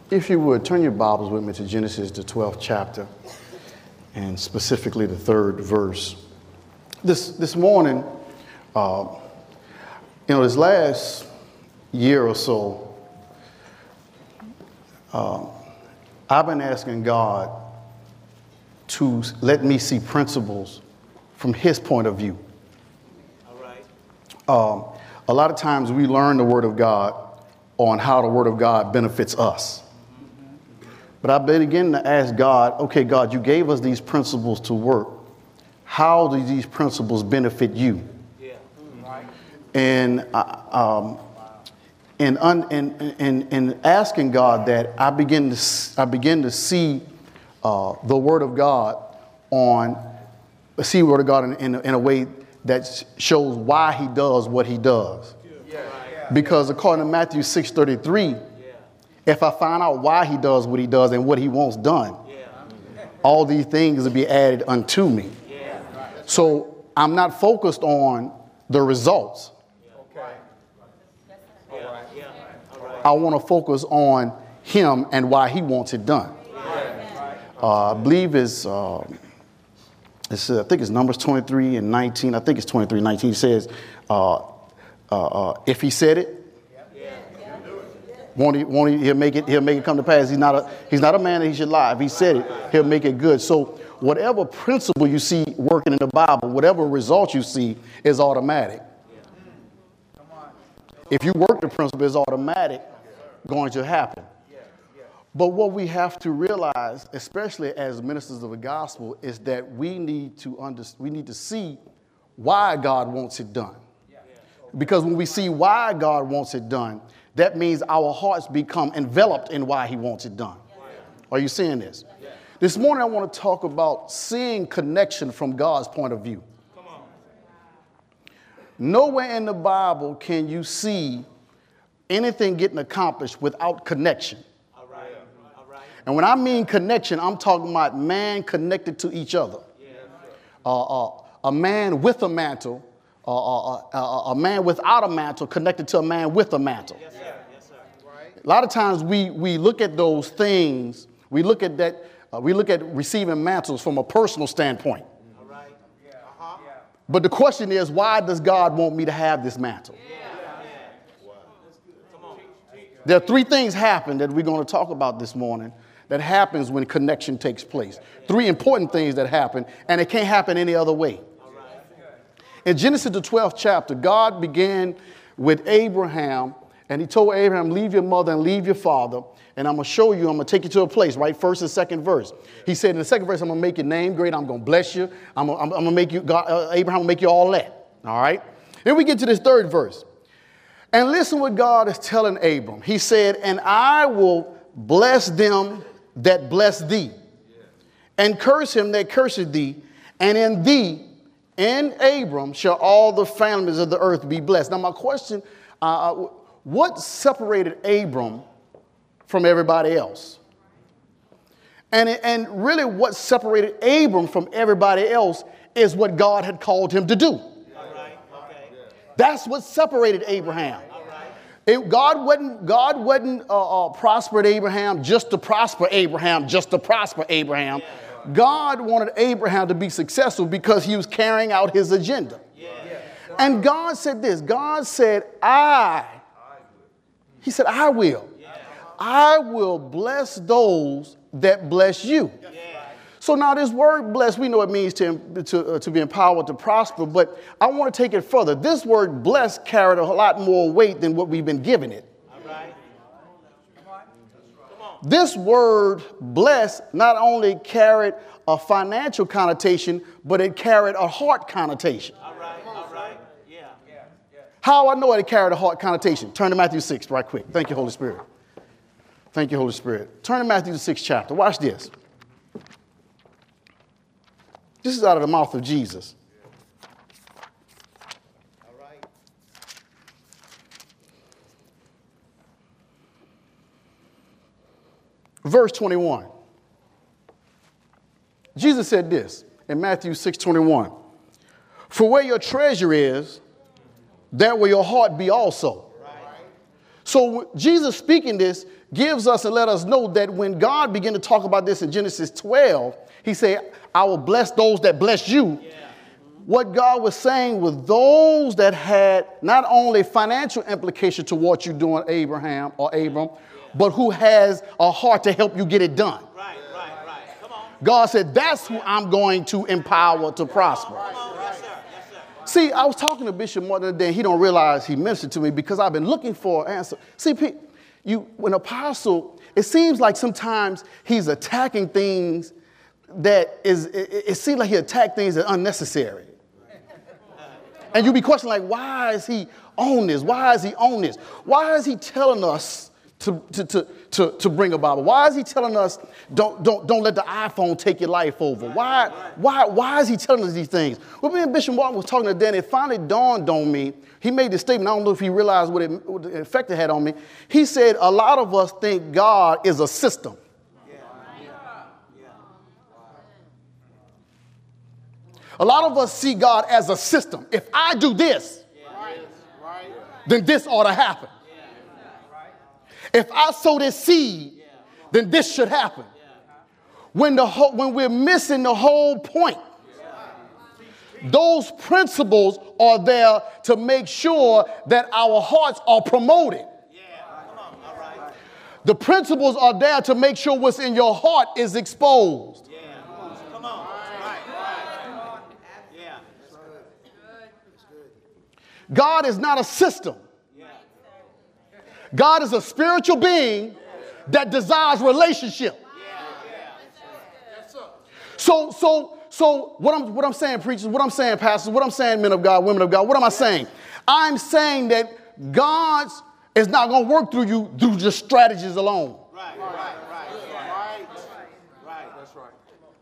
If you would, turn your Bibles with me to Genesis, the 12th chapter, and specifically the 3rd verse. This morning, this last year or so, I've been asking God to let me see principles from His point of view. All right. A lot of times we learn the Word of God on how the Word of God benefits us. But I've been beginning to ask God, okay, God, you gave us these principles to work. How do these principles benefit you? Yeah. Right. And asking God that, I begin to see the Word of God in a way that shows why He does what He does. Yeah. Because according to Matthew 6:33. If I find out why He does what He does and what He wants done, all these things will be added unto me. So I'm not focused on the results. I want to focus on Him and why He wants it done. I believe I think it's Numbers 23 and 19. I think it's 23 and 19. It says, if He said it, won't he, he'll make it come to pass. He's not a man that He should lie. If He said it, He'll make it good. So whatever principle you see working in the Bible, whatever result you see is automatic. If you work the principle, it's automatic going to happen. But what we have to realize, especially as ministers of the gospel, is that we need to see why God wants it done. Because when we see why God wants it done, that means our hearts become enveloped in why He wants it done. Are you seeing this? This morning I want to talk about seeing connection from God's point of view. Nowhere in the Bible can you see anything getting accomplished without connection. And when I mean connection, I'm talking about man connected to each other. A man with a mantle, a man without a mantle connected to a man with a mantle. Yes, sir. Yes, sir. Right. A lot of times we look at those things, we look at receiving mantles from a personal standpoint. All right. Yeah. Uh-huh. But the question is, why does God want me to have this mantle? There are 3 things happen that we're going to talk about this morning that happens when connection takes place. 3 important things that happen, and it can't happen any other way. In Genesis, the 12th chapter, God began with Abraham, and He told Abraham, leave your mother and leave your father, and I'm going to show you, I'm going to take you to a place, right? 1st and 2nd verse. He said in the 2nd verse, I'm going to make your name great. I'm going to bless you. I'm going to make you, Abraham will make you all that. All right? Then we get to this 3rd verse. And listen what God is telling Abram. He said, and I will bless them that bless thee, and curse him that curseth thee, and in thee, in Abram, shall all the families of the earth be blessed. Now, my question, what separated Abram from everybody else? And really what separated Abram from everybody else is what God had called him to do. All right. Okay. That's what separated Abraham. God wasn't prospered Abraham just to prosper Abraham, God wanted Abraham to be successful because he was carrying out his agenda. And God said this. God said, He said, I will bless those that bless you. So now this word bless, we know it means to be empowered to prosper, but I want to take it further. This word bless carried a lot more weight than what we've been giving it. This word bless not only carried a financial connotation, but it carried a heart connotation. All right. Yeah. How I know it carried a heart connotation? Turn to Matthew 6 right quick. Thank you, Holy Spirit. Thank you, Holy Spirit. Turn to Matthew 6 chapter. Watch this. This is out of the mouth of Jesus. All right. Verse 21. Jesus said this in Matthew 6:21. For where your treasure is, there will your heart be also. So Jesus speaking this gives us and let us know that when God began to talk about this in Genesis 12, he said, I will bless those that bless you. Yeah. What God was saying was those that had not only financial implication to what you're doing, Abraham or Abram, but who has a heart to help you get it done. Right. Come on. God said, that's who I'm going to empower to prosper. Yes, sir. See, I was talking to Bishop more than a day, and he don't realize he mentioned to me because I've been looking for an answer. See, when apostle, it seems like sometimes he's attacking things it seems like he attacked things that are unnecessary. And you be questioning, like, why is he on this? Why is he on this? Why is he telling us to bring a Bible? Why is he telling us don't let the iPhone take your life over? Why is he telling us these things? Well, me and Bishop Martin was talking to Dan. It finally dawned on me. He made this statement. I don't know if he realized what the effect it had on me. He said a lot of us think God is a system. A lot of us see God as a system. If I do this, then this ought to happen. If I sow this seed, then this should happen. When we're missing the whole point, those principles are there to make sure that our hearts are promoted. The principles are there to make sure what's in your heart is exposed. God is not a system. God is a spiritual being that desires relationship. So what I'm saying, preachers, what I'm saying, pastors, what I'm saying, men of God, women of God, what am I saying? I'm saying that God is not going to work through you through just strategies alone. Right. That's right.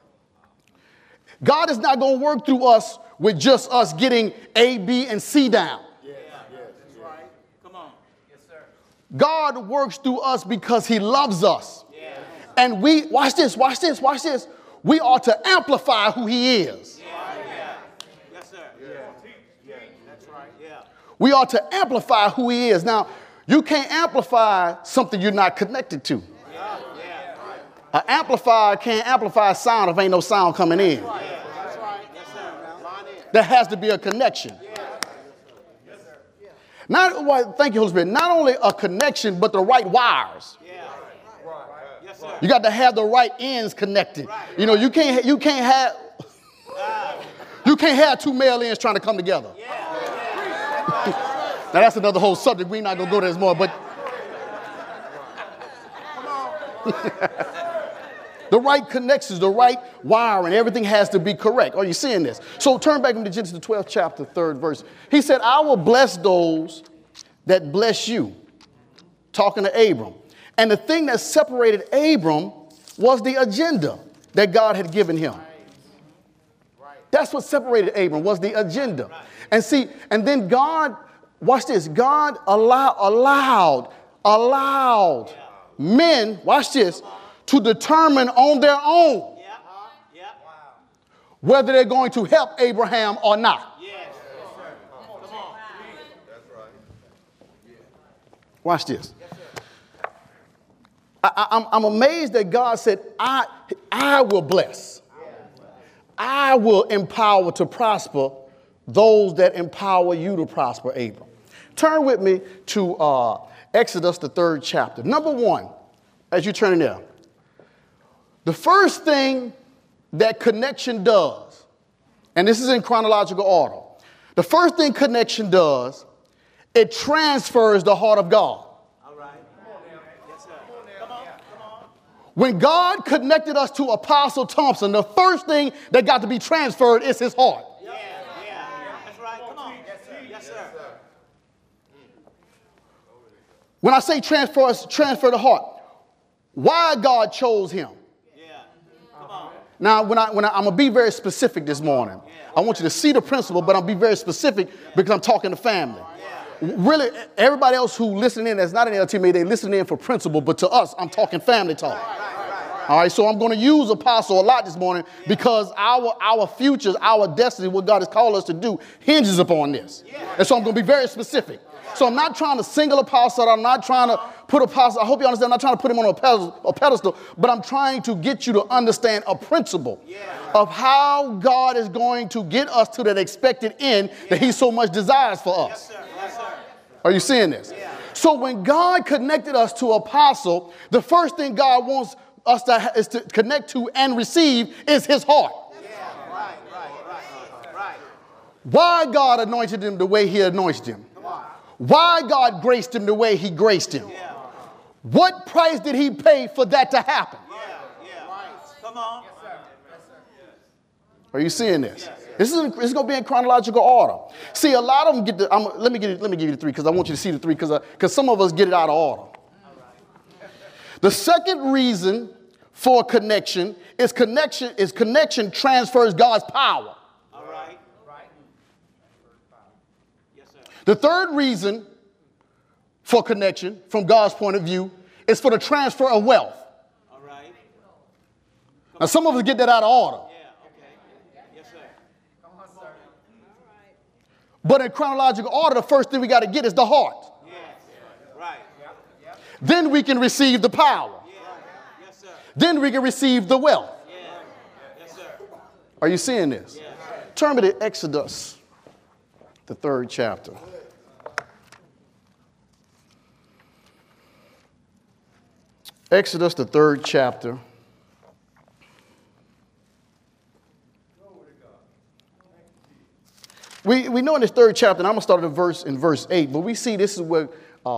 God is not going to work through us with just us getting A, B, and C down. Yes. That's right. Come on. Yes, sir. God works through us because he loves us. Yeah. And we, watch this. We are to amplify who he is. Yeah. Yes, sir. Yeah. That's right. Yeah. We are to amplify who he is. Now, you can't amplify something you're not connected to. Yeah. An amplifier can't amplify sound if ain't no sound coming in. There has to be a connection. Thank you, Holy Spirit. Not only a connection, but the right wires. You got to have the right ends connected. You know, you can't have two male ends trying to come together. Now that's another whole subject. We're not gonna go there this morning, but the right connections, the right wiring, everything has to be correct. Are you seeing this? So turn back into Genesis 12th chapter, 3rd verse. He said, I will bless those that bless you. Talking to Abram. And the thing that separated Abram was the agenda that God had given him. That's what separated Abram, was the agenda. And see, and then God, watch this, God allowed men, watch this, to determine on their own whether they're going to help Abraham or not. Watch this. I'm amazed that God said, I will bless. I will empower to prosper those that empower you to prosper, Abram. Turn with me to Exodus, the 3rd chapter. Number 1, as you turn there. The first thing that connection does, and this is in chronological order, the first thing connection does, it transfers the heart of God. All right. Yes, sir. Come on. When God connected us to Apostle Thompson, the first thing that got to be transferred is his heart. Yeah. That's right. Come on. Yes, sir. When I say transfer the heart, why God chose him. Now, when I'm going to be very specific this morning. I want you to see the principle, but I'll be very specific because I'm talking to family. Really, everybody else who listening in that's not in LTMA, they listen in for principle, but to us, I'm talking family talk. All right, so I'm going to use apostle a lot this morning because our futures, our destiny, what God has called us to do hinges upon this. And so I'm going to be very specific. So I'm not trying to single apostle. I'm not trying to put apostle. I hope you understand. I'm not trying to put him on a pedestal, but I'm trying to get you to understand a principle of how God is going to get us to that expected end that he so much desires for us. Yes, sir. Yes, sir. Are you seeing this? Yeah. So when God connected us to apostle, the first thing God wants us to connect to and receive is his heart. Yeah, right. Why God anointed him the way he anointed him. Why God graced him the way he graced him. Yeah. What price did he pay for that to happen? Yeah. Right. Come on. Yes, sir. Are you seeing this? Yes. This is going to be in chronological order. See, a lot of them get let me give you the three because I want you to see the three because some of us get it out of order. The second reason for connection is connection transfers God's power. All right. Yes, sir. The third reason for connection from God's point of view is for the transfer of wealth. All right. Now, some of us get that out of order. Yeah, okay. Yes, sir. Come on, sir. All right. But in chronological order, the first thing we got to get is the heart. Yes. Right. Then we can receive the power. Yes, sir. Then we can receive the wealth. Yes, sir. Are you seeing this? Yes. Turn me to Exodus, the 3rd chapter. Exodus, the 3rd chapter. We know in this 3rd chapter, and I'm going to start at in verse 8, but we see this is where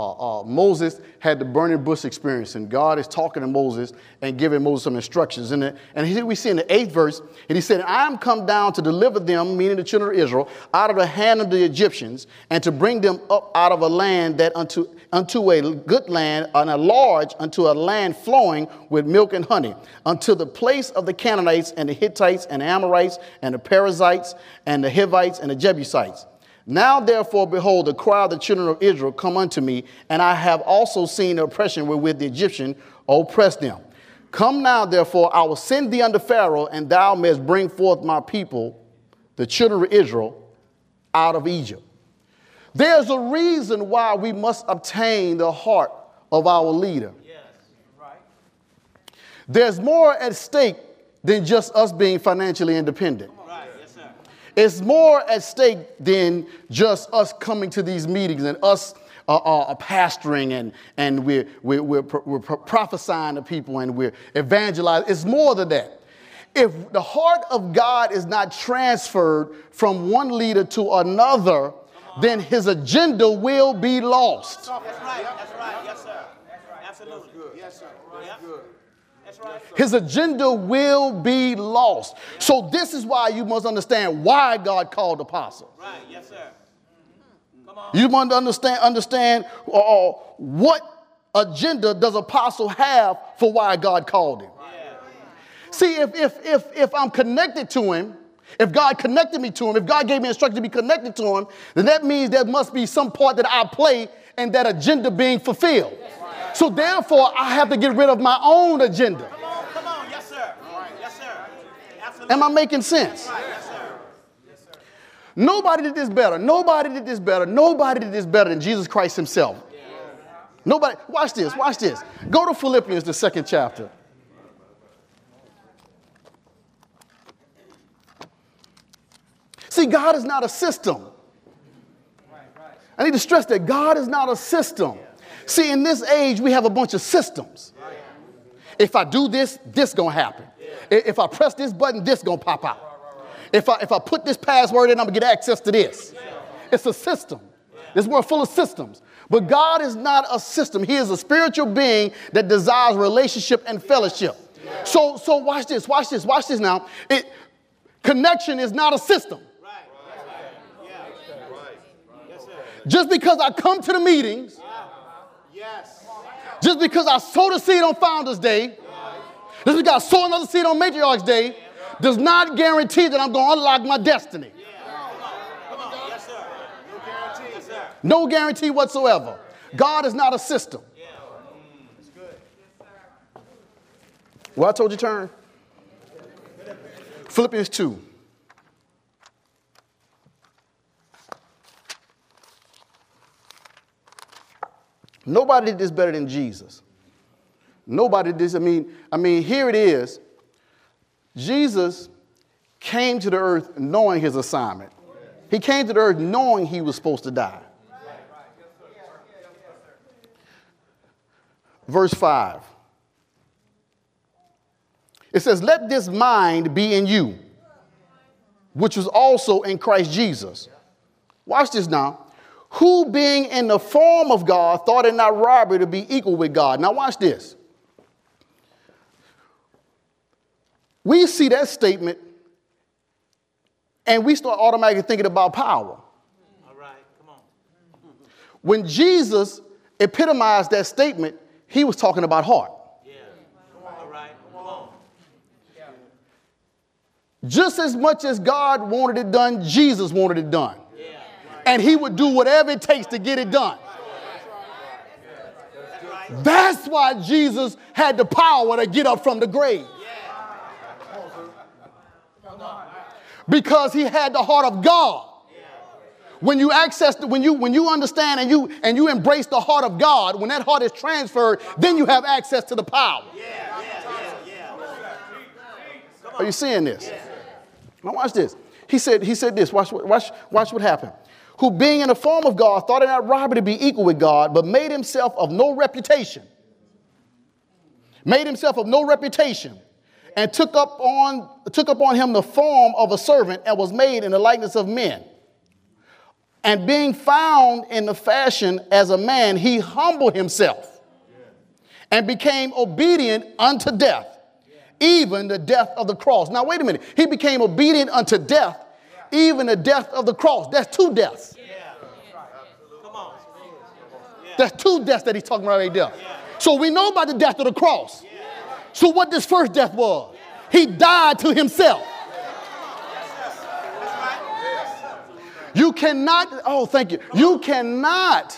Moses had the burning bush experience, and God is talking to Moses and giving Moses some instructions. And we see in the 8th verse, and he said, I am come down to deliver them, meaning the children of Israel, out of the hand of the Egyptians, and to bring them up out of a land that unto a good land, and a large, unto a land flowing with milk and honey, unto the place of the Canaanites and the Hittites and the Amorites and the Perizzites and the Hivites and the Jebusites. Now, therefore, behold, the cry of the children of Israel come unto me, and I have also seen the oppression wherewith the Egyptian oppressed them. Come now, therefore, I will send thee unto Pharaoh, and thou mayest bring forth my people, the children of Israel, out of Egypt. There's a reason why we must obtain the heart of our leader. Yes. Right. There's more at stake than just us being financially independent. Right. Yes, sir. It's more at stake than just us coming to these meetings and us pastoring and we're prophesying to people and we're evangelizing. It's more than that. If the heart of God is not transferred from one leader to another, then his agenda will be lost. That's right. Yes, sir. Absolutely. Good. Yes, sir. Good. That's right. His agenda will be lost. So this is why you must understand why God called apostle. Right. Yes, sir. Come on. You must understand what agenda does apostle have for why God called him. Yeah. See, if I'm connected to him, if God connected me to him, if God gave me instruction to be connected to him, then that means there must be some part that I play in that agenda being fulfilled. So therefore, I have to get rid of my own agenda. Come on. Yes, sir. Yes, sir. Absolutely. Am I making sense? Right. Yes, sir. Nobody did this better. Nobody did this better. Nobody did this better than Jesus Christ himself. Nobody. Watch this. Watch this. Go to Philippians, the 2nd chapter. See, God is not a system. I need to stress that God is not a system. See, in this age, we have a bunch of systems. If I do this, this going to happen. If I press this button, this going to pop out. If I put this password in, I'm going to get access to this. It's a system. This world full of systems. But God is not a system. He is a spiritual being that desires relationship and fellowship. So watch this. Watch this now. Connection is not a system. Just because I come to the meetings, just because I sow the seed on Founders Day, just because I sow another seed on Matriarchs Day, does not guarantee that I'm going to unlock my destiny. Come on. Yes, sir. No guarantee. Yes, sir. No guarantee whatsoever. God is not a system. Well, I told you turn. Philippians 2. Nobody did this better than Jesus. Nobody did this. I mean, here it is. Jesus came to the earth knowing his assignment. He came to the earth knowing he was supposed to die. Verse 5. It says, let this mind be in you, which was also in Christ Jesus. Watch this now. Who being in the form of God thought it not robbery to be equal with God. Now watch this. We see that statement and we start automatically thinking about power. All right, come on. When Jesus epitomized that statement, he was talking about heart. Yeah. All right, come on. Just as much as God wanted it done, Jesus wanted it done. Yeah. And he would do whatever it takes to get it done. That's why Jesus had the power to get up from the grave. Because he had the heart of God. When you when you understand and you embrace the heart of God, when that heart is transferred, then you have access to the power. Are you seeing this? Now watch this. He said this. Watch what happened. Who being in the form of God thought it not robbery to be equal with God, but made himself of no reputation. Made himself of no reputation. And took upon him the form of a servant and was made in the likeness of men. And being found in the fashion as a man, he humbled himself and became obedient unto death, even the death of the cross. Now, wait a minute. He became obedient unto death, even the death of the cross. That's two deaths. Come on. That's two deaths that he's talking about right there. So we know about the death of the cross. So what this first death was, he died to himself. You cannot, oh, thank you. You cannot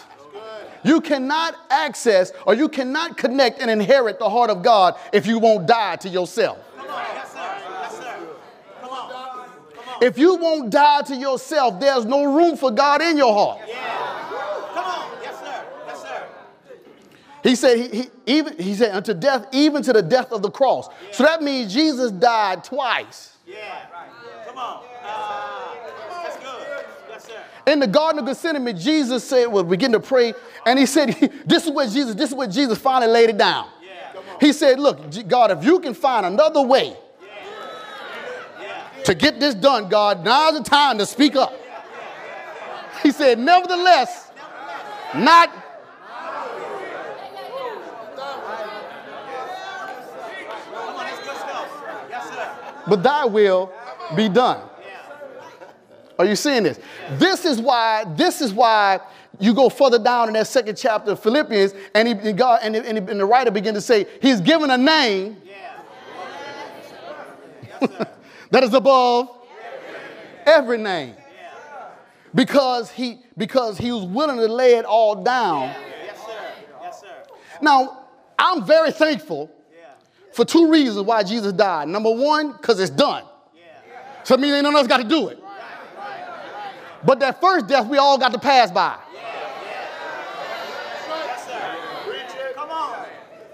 access or you cannot connect and inherit the heart of God if you won't die to yourself. Come on. Yes, sir. Yes, sir. Come on. Come on. If you won't die to yourself, there's no room for God in your heart. Yeah. Come on. Yes, sir. Yes, sir. He said unto death, even to the death of the cross. Yeah. So that means Jesus died twice. Yeah. Come on. That's good. Yes, sir. In the Garden of Gethsemane, Jesus said, well, begin to pray, and he said, this is where Jesus finally laid it down. Yeah. He said, look, God, if you can find another way to get this done, God, now's the time to speak up. He said, nevertheless, not. But thy will be done. Are you seeing this? This is why you go further down in that second chapter of Philippians, and the writer began to say, he's given a name that is above every name. Because he was willing to lay it all down. Yes, sir. Yes, sir. Now, I'm very thankful for two reasons why Jesus died. Number one, because it's done. So it means ain't no one else got to do it. But that first death, we all got to pass by. Yes, sir. Come on.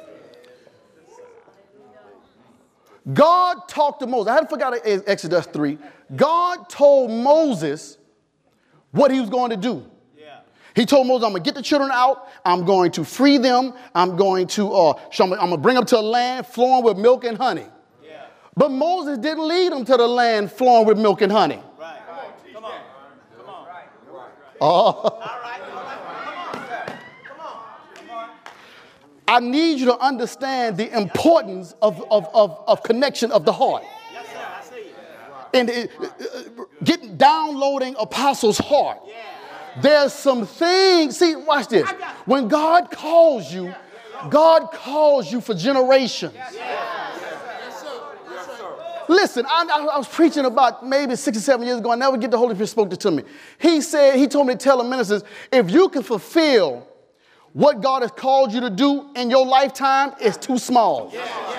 God talked to Moses. I hadn't forgotten Exodus 3. God told Moses what he was going to do. He told Moses, I'm going to get the children out. I'm going to free them. I'm going to bring them to a land flowing with milk and honey. Yeah. But Moses didn't lead them to the land flowing with milk and honey. Right. Come on. Come on. Oh. All right. Come on. I need you to understand the importance of connection of the heart. Yes, sir. I see you. And downloading Apostle's heart. Yeah. There's some things. See, watch this. When God calls you for generations. Listen, I was preaching about maybe 6 or 7 years ago. I never get the Holy Spirit spoke to me. He told me to tell the ministers, if you can fulfill what God has called you to do in your lifetime, it's too small.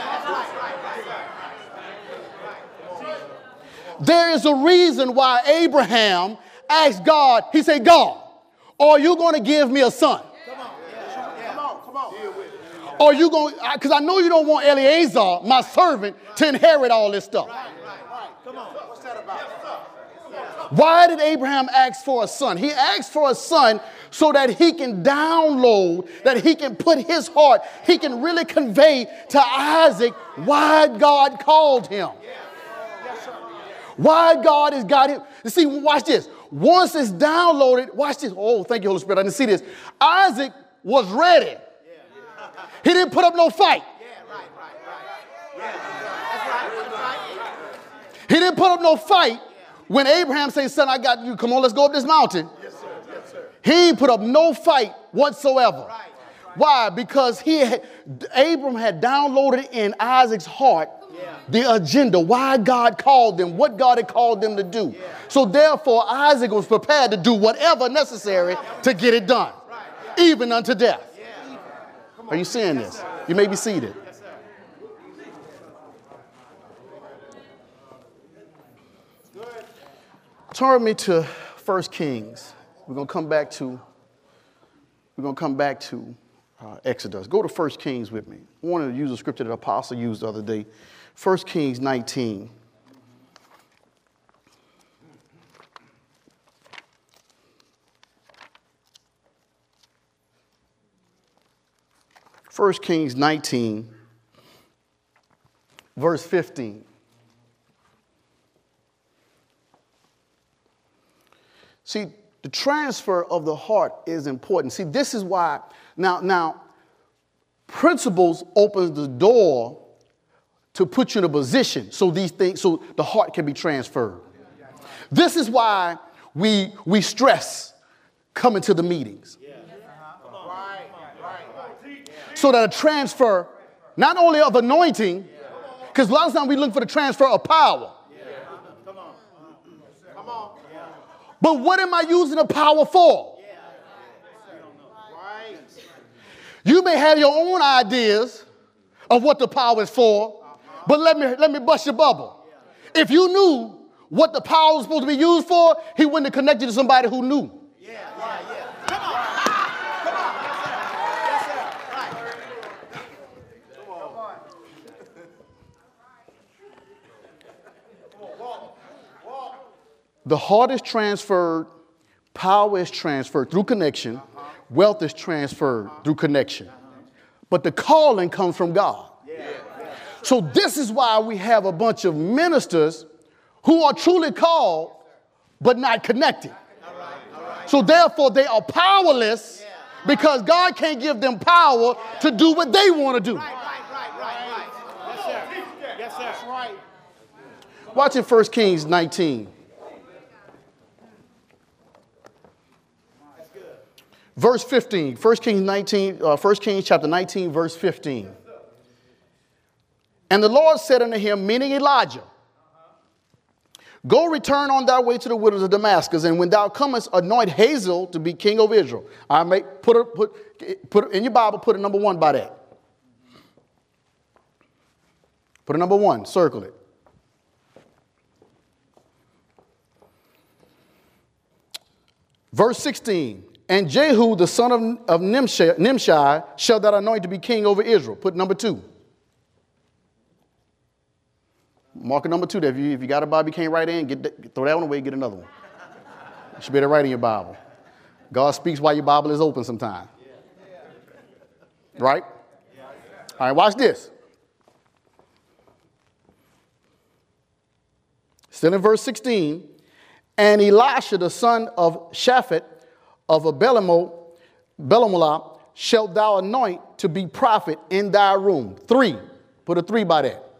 There is a reason why Abraham asked God, he said, God, are you going to give me a son? Or you going, because I know you don't want Eleazar, my servant, to inherit all this stuff. Right. Come on. What's that about? Why did Abraham ask for a son? He asked for a son so that he can download, that he can put his heart, he can really convey to Isaac why God called him. Why God has got him. You see, watch this. Once it's downloaded, watch this. Oh, thank you, Holy Spirit. I didn't see this. Isaac was ready. He didn't put up no fight. He didn't put up no fight when Abraham said, son, I got you. Come on, let's go up this mountain. Yes, sir. Yes, sir. He put up no fight whatsoever. Right. Why? Because Abram had downloaded in Isaac's heart the agenda, why God called them, what God had called them to do. Yeah. So therefore, Isaac was prepared to do whatever necessary to get it done, even unto death. Yeah. Are you seeing this? You may be seated. Yes, sir. Turn me to 1 Kings. We're going to come back to Exodus. Go to 1 Kings with me. I wanted to use a scripture that Apostle used the other day. 1 Kings 19. First Kings 19, verse 15. See, the transfer of the heart is important. See, this is why now principles opens the door to put you in a position so the heart can be transferred. This is why we stress coming to the meetings. So that a transfer, not only of anointing, because a lot of times we look for the transfer of power. But what am I using the power for? You may have your own ideas of what the power is for, but let me bust your bubble. If you knew what the power was supposed to be used for, he wouldn't have connected to somebody who knew. Come on. Yes, sir. Right. Come on. Walk. The heart is transferred, power is transferred through connection, wealth is transferred through connection. But the calling comes from God. So this is why we have a bunch of ministers who are truly called but not connected. So therefore they are powerless because God can't give them power to do what they want to do. Right. Yes, sir. Yes, sir. That's right. Watch in 1 Kings 19. Verse 15. 1 Kings chapter 19, verse 15. And the Lord said unto him, meaning Elijah, go return on thy way to the wilderness of Damascus, and when thou comest, anoint Hazael to be king over Israel. I may put in your Bible, put a number 1 by that. Put a number 1, circle it. Verse 16. And Jehu, the son of Nimshi, shall thou anoint to be king over Israel. Put number 2. Mark a number 2 there. If you got a Bible, you can't write in, throw that one away, get another one. You should be able to write in your Bible. God speaks while your Bible is open sometime. Right? All right, watch this. Still in verse 16. And Elisha, the son of Shaphat, of Belamolah, shalt thou anoint to be prophet in thy room. 3. Put a 3 by that.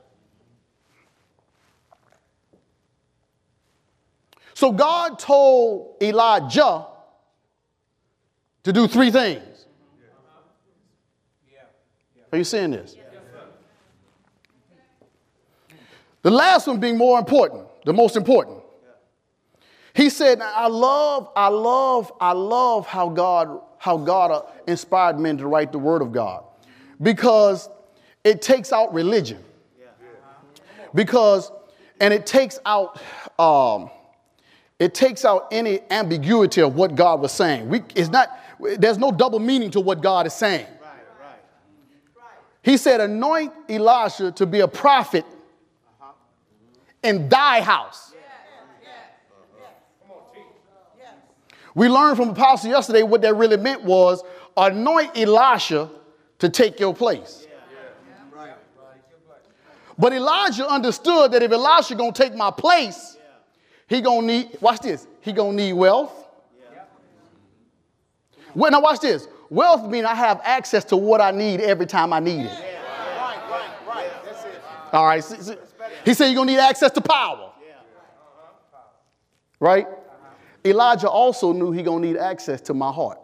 So God told Elijah to do 3 things. Are you seeing this? The last one being more important, the most important. He said, I love how God inspired men to write the word of God, because it takes out religion, and it takes out any ambiguity of what God was saying. There's no double meaning to what God is saying. He said, anoint Elisha to be a prophet in thy house. We learned from Apostle yesterday what that really meant was anoint Elisha to take your place. But Elijah understood that if Elisha going to take my place, he going to need, watch this, he going to need wealth. Well, now watch this. Wealth means I have access to what I need every time I need it. All right. He said you're going to need access to power. Right? Elijah also knew he going to need access to my heart.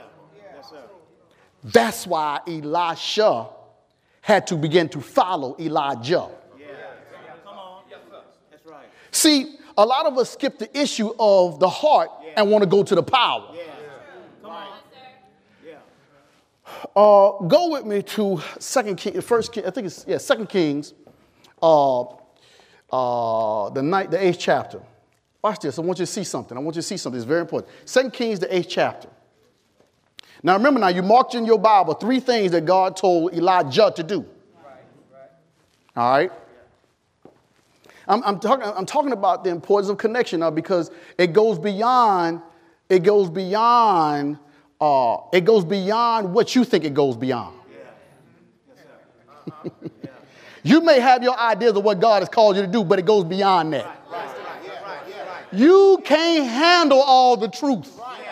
That's why Elisha had to begin to follow Elijah. Come on. That's right. See, a lot of us skip the issue of the heart and want to go to the power. Come on. Go with me to 2 Kings, the 8th chapter. Watch this. I want you to see something. It's very important. 2 Kings, the 8th chapter. Now remember, now you marked in your Bible 3 things that God told Elijah to do. All right. I'm talking about the importance of connection now because it goes beyond what you think it goes beyond. You may have your ideas of what God has called you to do, but it goes beyond that. You can't handle all the truth.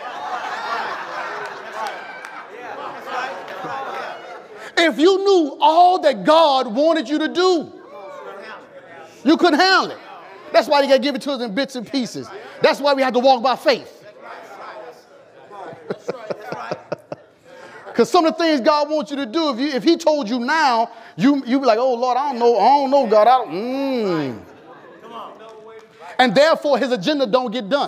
If you knew all that God wanted you to do, you couldn't handle it. That's why you got to give it to us in bits and pieces. That's why we have to walk by faith. Because some of the things God wants you to do, if he told you now, you be like, oh, Lord, I don't know, God. And therefore, his agenda don't get done.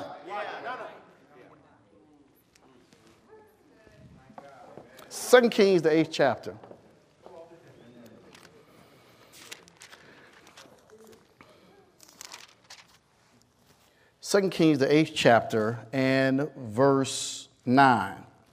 2 Kings, the 8th chapter. Second Kings, the 8th chapter, and verse 9.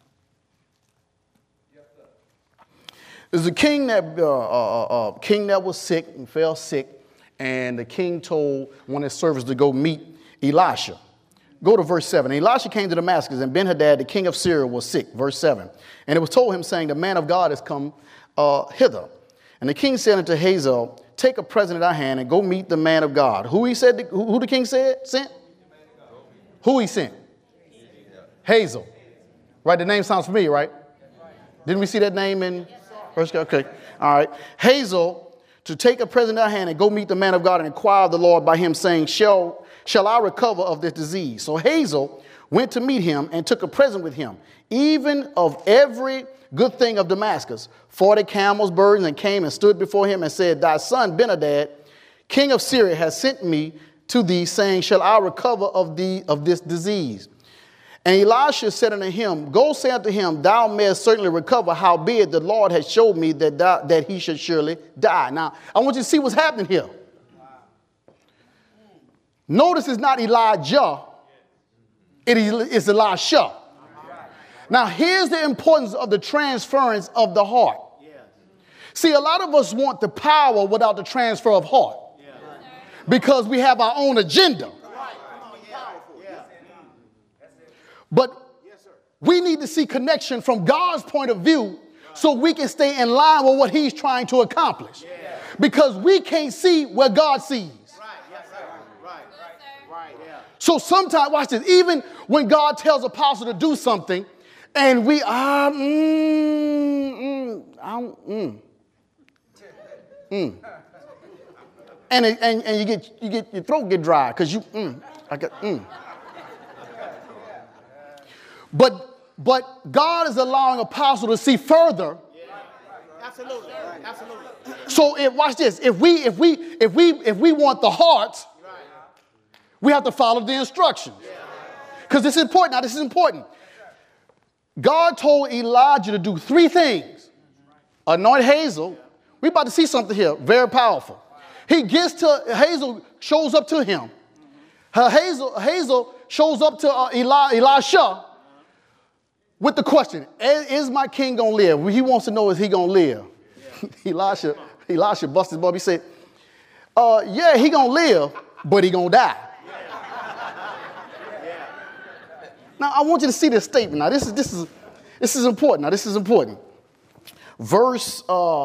There's a king that was sick and fell sick, and the king told one of his servants to go meet Elisha. Go to verse 7. Elisha came to Damascus, and Ben-Hadad, the king of Syria, was sick. Verse 7. And it was told him, saying, the man of God has come hither. And the king said unto Hazael, take a present in thy hand and go meet the man of God. Who the king sent? Who he sent? Hazael. Right, the name sounds familiar, right? Didn't we see that name in verse? Okay, all right. Hazael, to take a present in thy hand and go meet the man of God and inquire of the Lord by him, saying, shall I recover of this disease? So Hazael went to meet him and took a present with him, even of every good thing of Damascus, 40 camels, burdens, and came and stood before him and said, thy son Ben-Hadad, king of Syria, has sent me to thee, saying, shall I recover of this disease? And Elisha said unto him, go say unto him, thou mayest certainly recover, howbeit the Lord has showed me that he should surely die. Now, I want you to see what's happening here. Notice it's not Elijah, it's Elisha. Now, here's the importance of the transference of the heart. See, a lot of us want the power without the transfer of heart because we have our own agenda. But we need to see connection from God's point of view so we can stay in line with what he's trying to accomplish. Because we can't see where God sees. So sometimes, watch this, even when God tells apostle to do something and we and you get your throat get dry because But God is allowing apostle to see further. Absolutely. So watch this. If we want the heart, we have to follow the instructions. Because this is important. Now, this is important. God told Elijah to do 3 things. Anoint Hazael. We're about to see something here. Very powerful. Hazael shows up to him. Hazael shows up to Elisha with the question, is my king going to live? He wants to know, is he going to live? Elisha busted his bubble. He said, yeah, he gonna live, but he gonna die. Now, I want you to see this statement. Now, this is important. Now, this is important. Verse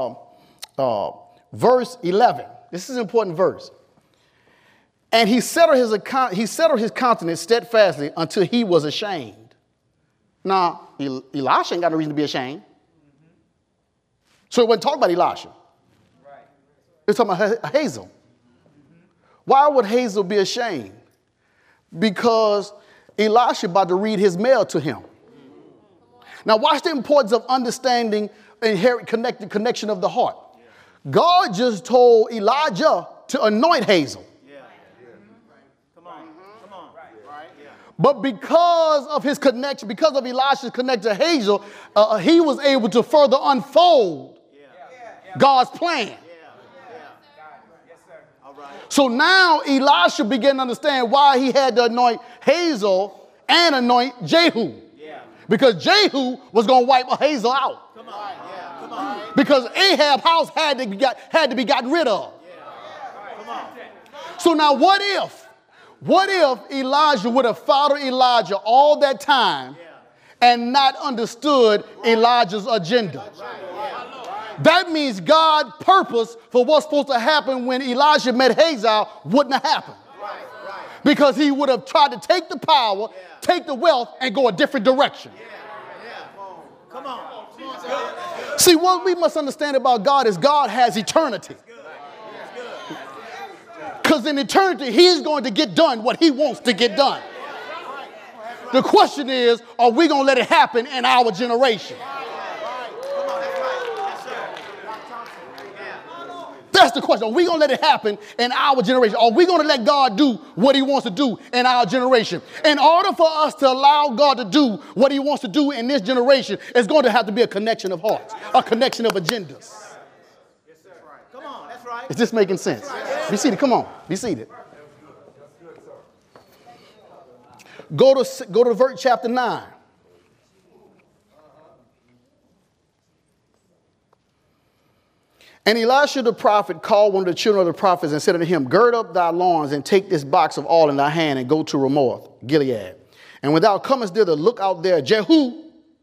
11. This is an important verse. And he settled his countenance steadfastly until he was ashamed. Now, Elisha ain't got no reason to be ashamed. So it wasn't talking about Elisha. It's talking about Hazael. Why would Hazael be ashamed? Because Elisha about to read his mail to him. Now watch the importance of understanding inherent connection of the heart. God just told Elijah to anoint Hazael. Come on. Right. But because of his connection, because of Elisha's connection to Hazael, he was able to further unfold God's plan. So now Elisha began to understand why he had to anoint Hazael and anoint Jehu. Because Jehu was going to wipe Hazael out. Come on. Because Ahab's house had to be gotten rid of. Come on. So now what if Elijah would have followed Elijah all that time and not understood Elijah's agenda? That means God's purpose for what's supposed to happen when Elijah met Hazael wouldn't have happened. Because he would have tried to take the power, take the wealth, and go a different direction. Come on. See, what we must understand about God is God has eternity. Because in eternity, he's going to get done what he wants to get done. The question is, are we going to let it happen in our generation? That's the question. Are we going to let it happen in our generation? Are we going to let God do what he wants to do in our generation? In order for us to allow God to do what he wants to do in this generation, it's going to have to be a connection of hearts, a connection of agendas. Yes, sir. Come on, that's right. Is this making sense? Be seated. Come on. Be seated. Go to verse chapter 9. And Elisha the prophet called one of the children of the prophets and said unto him, gird up thy loins and take this box of oil in thy hand and go to Ramoth, Gilead. And when thou comest thither, look out there Jehu,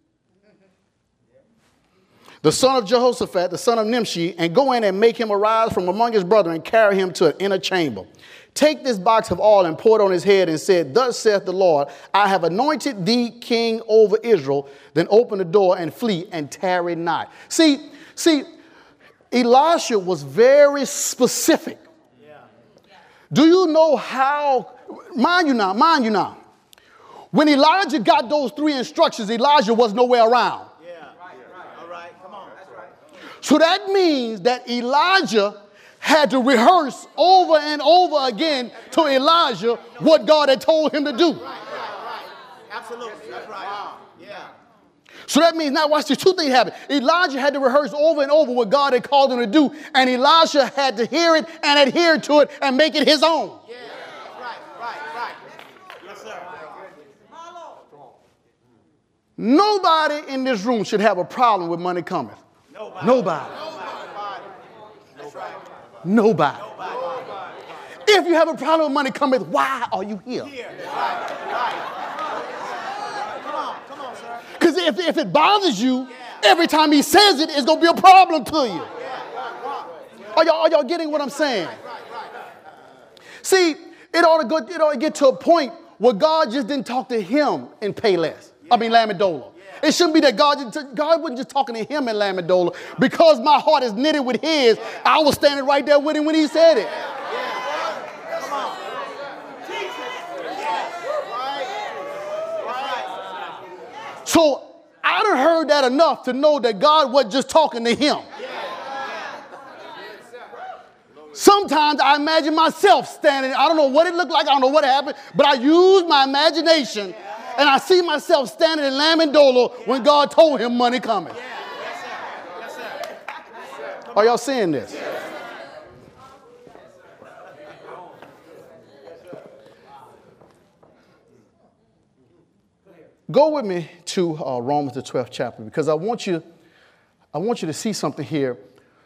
the son of Jehoshaphat, the son of Nimshi, and go in and make him arise from among his brethren and carry him to an inner chamber. Take this box of oil and pour it on his head and said, thus saith the Lord, I have anointed thee king over Israel. Then open the door and flee and tarry not. See, Elisha was very specific. Do you know how, mind you now, when Elijah got those 3 instructions, Elijah was nowhere around. All right, come on. That's right. So that means that Elijah had to rehearse over and over again to Elijah what God had told him to do. Right. Absolutely. That's right. Yeah. So that means, now watch this, 2 things happen. Elijah had to rehearse over and over what God had called him to do, and Elisha had to hear it and adhere to it and make it his own. Yeah. Right. Yes, sir. Nobody in this room should have a problem with money coming. Nobody. Nobody. If you have a problem with money coming, why are you here? Come on, sir. Because if it bothers you, every time he says it, it's going to be a problem to you. Are y'all getting what I'm saying? See, it ought to get to a point where God just didn't talk to him in Payless. Lamidola. It shouldn't be that God wasn't just talking to him in Lamidola. Because my heart is knitted with his, I was standing right there with him when he said it. Come on. So I done heard that enough to know that God wasn't just talking to him. Sometimes I imagine myself standing, I don't know what it looked like, I don't know what happened, but I used my imagination and I see myself standing in Lamidola when God told him money coming. Yes, sir. Are y'all seeing this? Go with me to Romans the 12th chapter, because I want you to see something here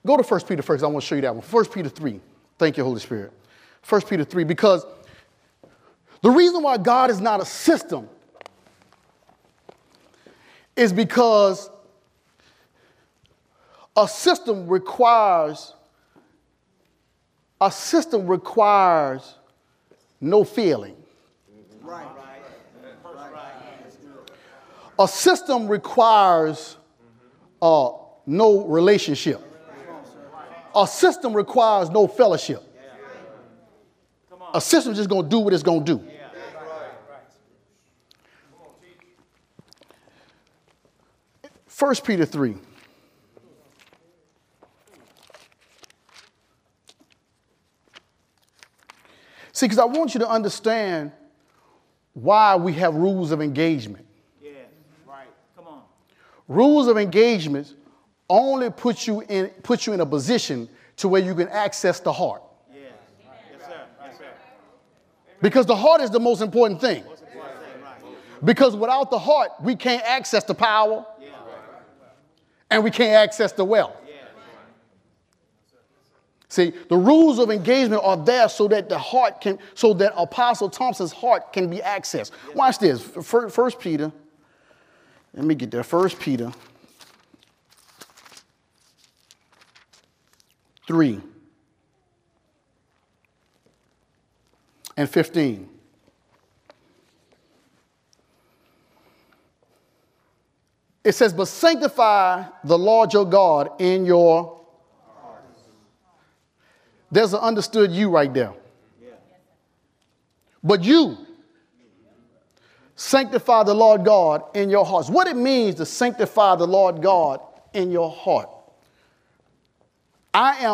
Go to 1 Peter first. I want to show you that one. 1 Peter 3. Thank you, Holy Spirit. 1 Peter 3, because the reason why God is not a system is because a system requires no feeling. Right. A system requires no relationship. A system requires no fellowship. A system is just going to do what it's going to do. 1 Peter 3. See, because I want you to understand why we have rules of engagement. Yeah, right. Come on. Rules of engagement only put you in a position to where you can access the heart. Yeah. Yes, sir. Yes, sir. Because the heart is the most important thing. Most important thing, right. Because without the heart, we can't access the power, Yeah. and we can't access the wealth. Yeah. See, the rules of engagement are there so that so that Apostle Thompson's heart can be accessed. Watch this. First Peter. Let me get there. 1 Peter 3 and 15. It says, but sanctify the Lord your God in your... There's an understood you right there. Yeah. But you sanctify the Lord God in your hearts. What it means to sanctify the Lord God in your heart. I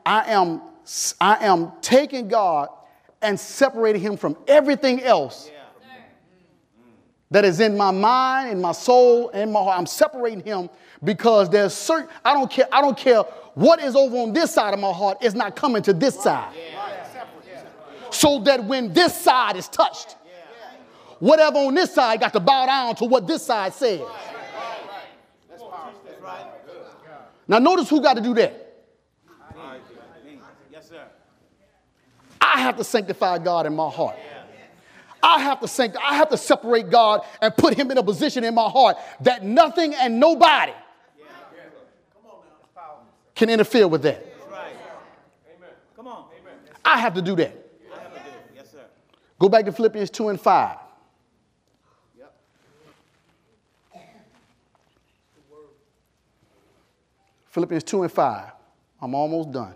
am taking God and separating him from everything else that is in my mind, in my soul, and in my heart. I'm separating him because there's certain, I don't care what is over on this side of my heart is not coming to this side. So that when this side is touched, whatever on this side got to bow down to what this side says. That's right. Now notice who got to do that. Yes, sir. I have to sanctify God in my heart. I have to separate God and put him in a position in my heart that nothing and nobody can interfere with that. That's right. Amen. Come on. Amen. I have to do that. I have to do it. Yes, sir. Go back to Philippians 2 and 5. Yep. Philippians 2 and 5. I'm almost done.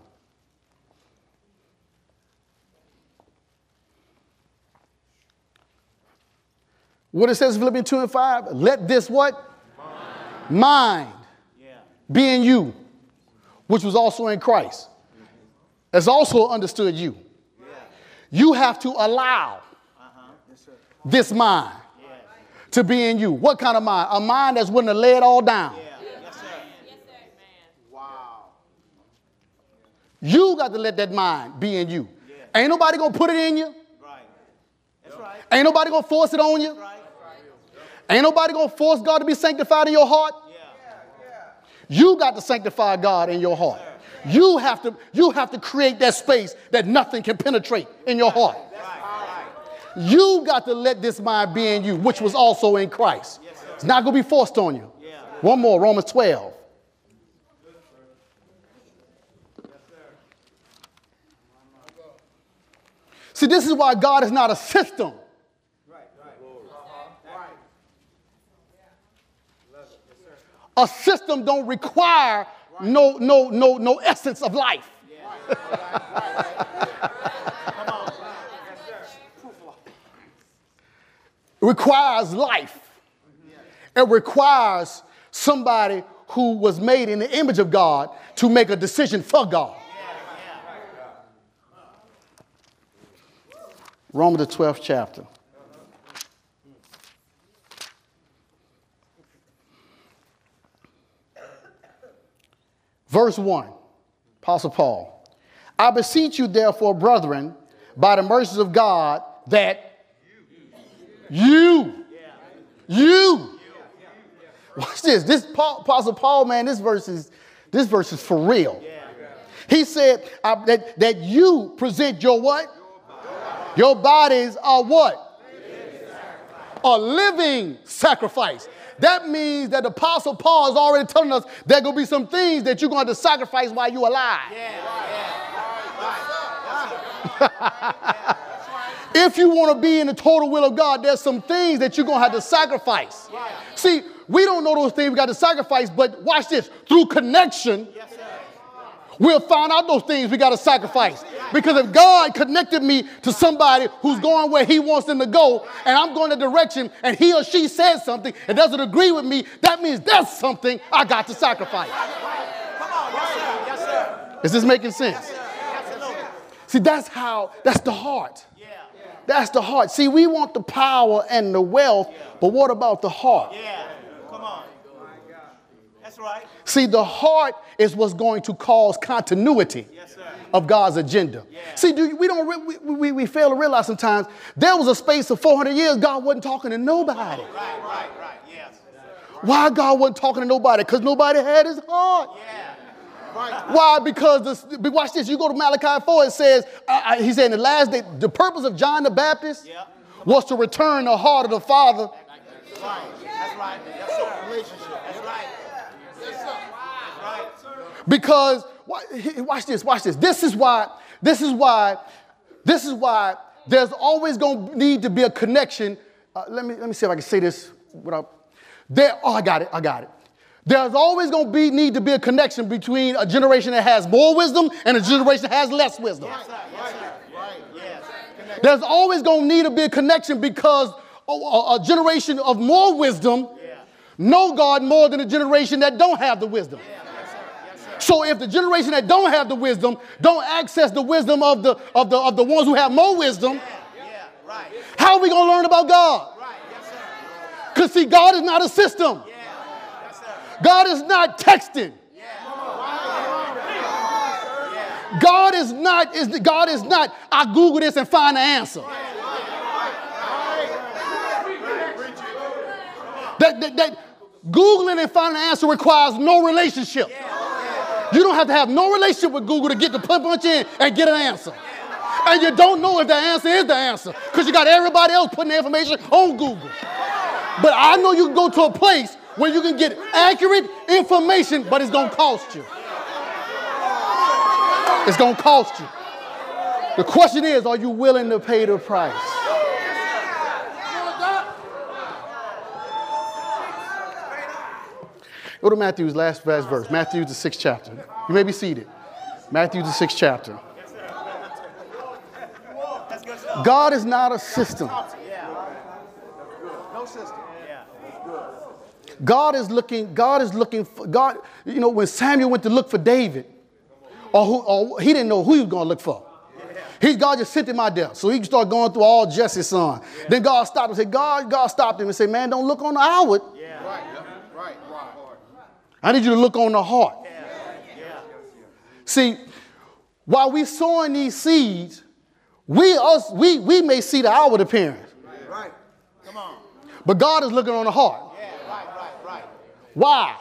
What it says in Philippians 2 and 5, let this what? Mind Yeah. be in you, which was also in Christ. That's also understood you. Yeah. You have to allow Yes, sir. this mind Yeah. to be in you. What kind of mind? A mind that's willing to lay it all down. Yeah. Yes, sir. Wow. You got to let that mind be in you. Yeah. Ain't nobody going to put it in you. Right. That's right. Ain't nobody going to force it on you. Right. Ain't nobody going to force God to be sanctified in your heart. Yeah. You got to sanctify God in your heart. You have to create that space that nothing can penetrate in your heart. You got to let this mind be in you, which was also in Christ. It's not going to be forced on you. Yeah. One more, Romans 12. See, this is why God is not a system. A system don't require no essence of life. It requires life. It requires somebody who was made in the image of God to make a decision for God. Romans the 12th chapter. Verse 1, Apostle Paul. I beseech you, therefore, brethren, by the mercies of God, that you. Watch this. This Apostle Paul, man, this verse is for real. He said that you present your what? Your bodies are what? A living sacrifice. That means that the Apostle Paul is already telling us there are going to be some things that you're going to sacrifice while you're alive. If you want to be in the total will of God, there's some things that you're going to have to sacrifice. See, we don't know those things we got to sacrifice, but watch this. Through connection, we'll find out those things we got to sacrifice. Because if God connected me to somebody who's going where he wants them to go, and I'm going a direction, and he or she says something and doesn't agree with me, that means that's something I got to sacrifice. Come on, yes, sir. Yes, sir. Is this making sense? Yes, sir. Absolutely. See, that's the heart. That's the heart. See, we want the power and the wealth, but what about the heart? Yeah. Come on. That's right. See, the heart is what's going to cause continuity of God's agenda. Yeah. See, we fail to realize sometimes there was a space of 400 years God wasn't talking to nobody. Right. Yes. Why God wasn't talking to nobody? Because nobody had his heart. Yeah. Right. Why? Because, watch this, you go to Malachi 4, it says, he said in the last day, the purpose of John the Baptist was to return the heart of the Father. That's right. That's right. Yes, sir. Relationship. That's right. Yes, sir. That's right. Because, watch this. This is why there's always going to need to be a connection. Let me see if I can say this without, I got it. There's always going to need to be a connection between a generation that has more wisdom and a generation that has less wisdom. Yes, sir. Yes, sir. Right. Yes. There's always going to need to be a connection because a generation of more wisdom know God more than a generation that don't have the wisdom. So if the generation that don't have the wisdom don't access the wisdom of the ones who have more wisdom, how are we going to learn about God? Because see, God is not a system. God is not texting. God is not, I Google this and find the answer. That Googling and finding the answer requires no relationship. You don't have to have no relationship with Google to get the punch in and get an answer. And you don't know if the answer is the answer because you got everybody else putting the information on Google. But I know you can go to a place where you can get accurate information, but it's going to cost you. It's going to cost you. The question is, are you willing to pay the price? Go to Matthew's last verse, Matthew the 6th chapter. You may be seated. Matthew the 6th chapter. God is not a system. No system. God is looking for, when Samuel went to look for David, or he didn't know who he was going to look for. God just sent him out there so he could start going through all Jesse's sons. Then God stopped him and said, God stopped him and said, man, don't look on the outward. Right. I need you to look on the heart. See, while we sowing these seeds, we may see the outward appearance. Right. Come on. But God is looking on the heart. Right. Why?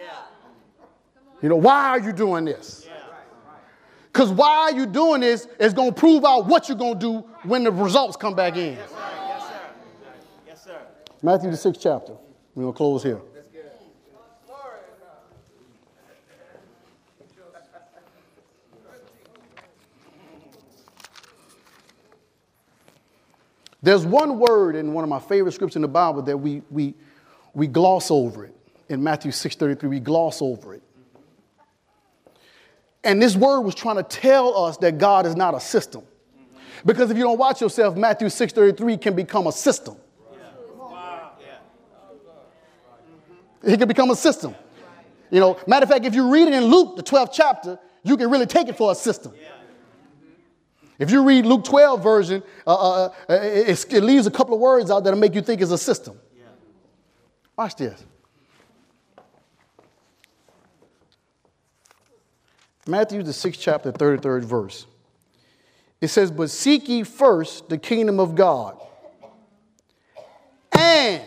Why are you doing this? Because why are you doing this is going to prove out what you're going to do when the results come back in. Yes, sir. Matthew the 6th chapter. We're going to close here. There's one word in one of my favorite scriptures in the Bible that we gloss over it. In Matthew 6:33, we gloss over it. And this word was trying to tell us that God is not a system. Because if you don't watch yourself, Matthew 6:33 can become a system. It can become a system. Matter of fact, if you read it in Luke, the 12th chapter, you can really take it for a system. If you read Luke 12 version, it leaves a couple of words out that'll make you think it's a system. Watch this. Matthew, the 6th chapter, 33rd verse. It says, but seek ye first the kingdom of God and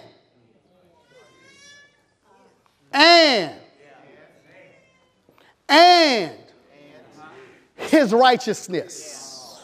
his righteousness.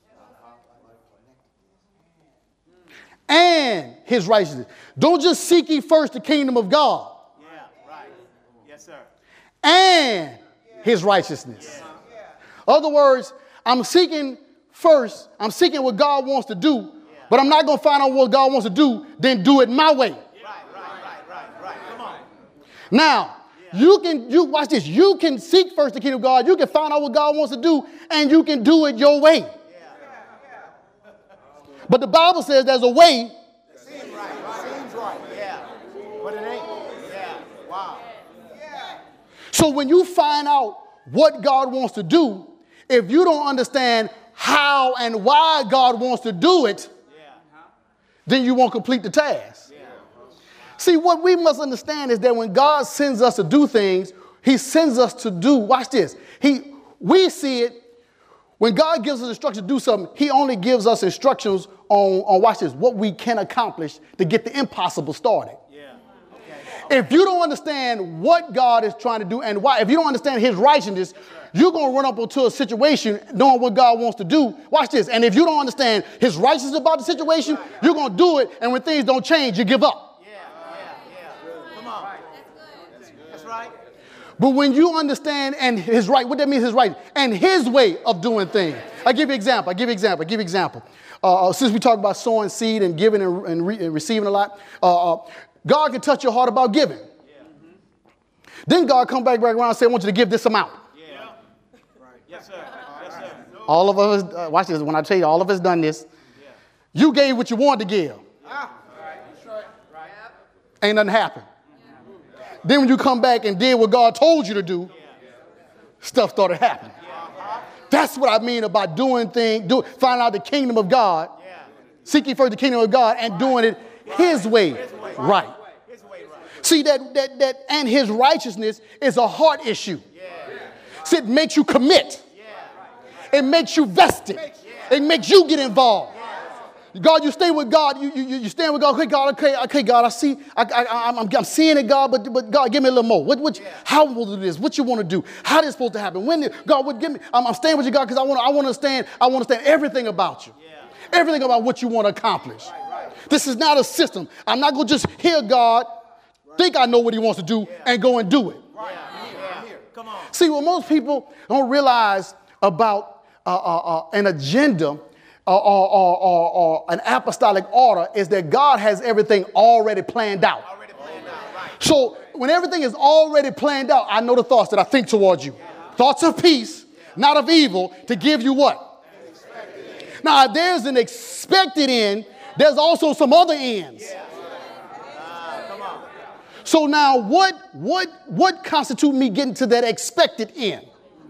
And his righteousness. Don't just seek ye first the kingdom of God. Yeah, right. Yes, sir. And his righteousness. Other words, I'm seeking what God wants to do, but I'm not going to find out what God wants to do, then do it my way. Right. Come on. Now, you watch this. You can seek first the kingdom of God. You can find out what God wants to do, and you can do it your way. But the Bible says there's a way. Seems right. Yeah. But it ain't. Yeah. Wow. So when you find out what God wants to do, if you don't understand how and why God wants to do it, then you won't complete the task. See, what we must understand is that when God sends us to do things, he sends us to do, watch this, we see it, when God gives us instructions to do something, he only gives us instructions on watch this, what we can accomplish to get the impossible started. If you don't understand what God is trying to do and why, if you don't understand his righteousness, you're going to run up into a situation knowing what God wants to do. Watch this. And if you don't understand his righteousness about the situation, you're going to do it. And when things don't change, you give up. Come on. That's right. But when you understand and his right, what that means, his right, and his way of doing things. I'll give you an example. Since we talk about sowing seed and giving and receiving a lot, God can touch your heart about giving. Then God come back around and say, I want you to give this amount. Yes, sir. All of us, watch this, when I tell you all of us done this, you gave what you wanted to give. Ain't nothing happened. Then when you come back and did what God told you to do, stuff started happening. That's what I mean about doing things, finding out the kingdom of God, seeking first the kingdom of God and doing it his way right. See, that and his righteousness is a heart issue. See, it makes you commit. It makes you vested. It makes you get involved. God, you stay with God. You stand with God. Okay, God. I see. I'm seeing it, God. But God, give me a little more. How will do this? What you want to do? How this supposed to happen? God would give me. I'm staying with you, God, because I want to understand. I want to understand everything about you. Everything about what you want to accomplish. This is not a system. I'm not going to just hear God, think I know what he wants to do, and go and do it. Come on. See, what most people don't realize about an agenda or an apostolic order is that God has everything already planned out. So when everything is already planned out, I know the thoughts that I think towards you. Thoughts of peace, not of evil, to give you what? Now, there's an expected end. There's also some other ends. So now what constitutes me getting to that expected end?